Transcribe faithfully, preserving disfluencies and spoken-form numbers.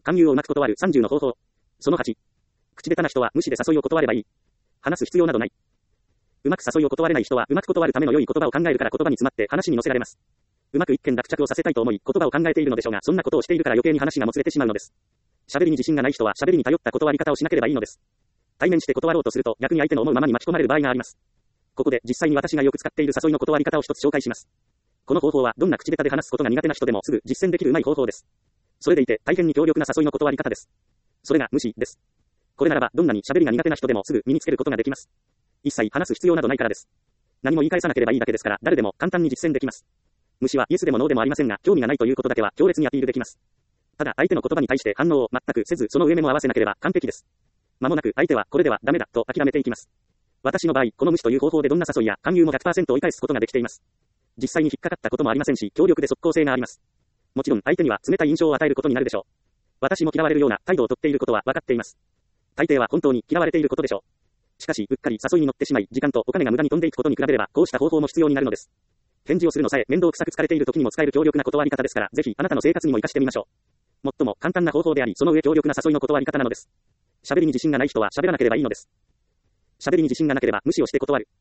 勧誘をうまく断るさんじゅうの方法。そのはち。口下手な人は無視で誘いを断ればいい。話す必要などない。うまく誘いを断れない人はうまく断るための良い言葉を考えるから言葉に詰まって話に乗せられます。うまく一件落着をさせたいと思い言葉を考えているのでしょうが、そんなことをしているから余計に話がもつれてしまうのです。喋りに自信がない人は喋りに頼った断り方をしなければいいのです。対面して断ろうとすると逆に相手の思うままに巻き込まれる場合があります。ここで実際に私がよく使っている誘いの断り方を一つ紹介します。この方法はどんな口下手で話すことが苦手な人でもすぐ実践できるうまい方法です。それでいて大変に強力な誘いの断り方です。それが無視です。これならばどんなに喋りが苦手な人でもすぐ身につけることができます。一切話す必要などないからです。何も言い返さなければいいだけですから誰でも簡単に実践できます。無視はイエスでもノーでもありませんが興味がないということだけは強烈にアピールできます。ただ相手の言葉に対して反応を全くせずその上目も合わせなければ完璧です。間もなく相手はこれではダメだと諦めていきます。私の場合この無視という方法でどんな誘いや勧誘も ひゃくパーセント 追い返すことができています。実際に引っかかったこともありませんし強力で即効性があります。もちろん相手には冷たい印象を与えることになるでしょう。私も嫌われるような態度をとっていることは分かっています。大抵は本当に嫌われていることでしょう。しかしうっかり誘いに乗ってしまい時間とお金が無駄に飛んでいくことに比べればこうした方法も必要になるのです。返事をするのさえ面倒くさく疲れている時にも使える強力な断り方ですからぜひあなたの生活にも活かしてみましょう。最も簡単な方法でありその上強力な誘いの断り方なのです。喋りに自信がない人は喋らなければいいのです。喋りに自信がなければ無視をして断る。